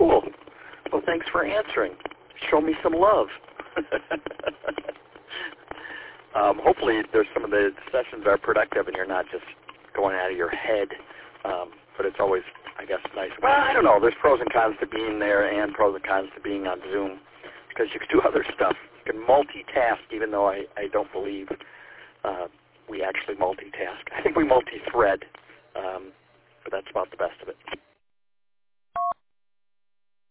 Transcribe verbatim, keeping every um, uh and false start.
cool. Well, thanks for answering. Show me some love. um, hopefully there's some of the sessions are productive and you're not just going out of your head. Um, but it's always, I guess, nice. Well, I don't know. There's pros and cons to being there and pros and cons to being on Zoom because you can do other stuff. You can multitask, even though I, I don't believe uh, we actually multitask. I think we multi-thread, um, but that's about the best of it.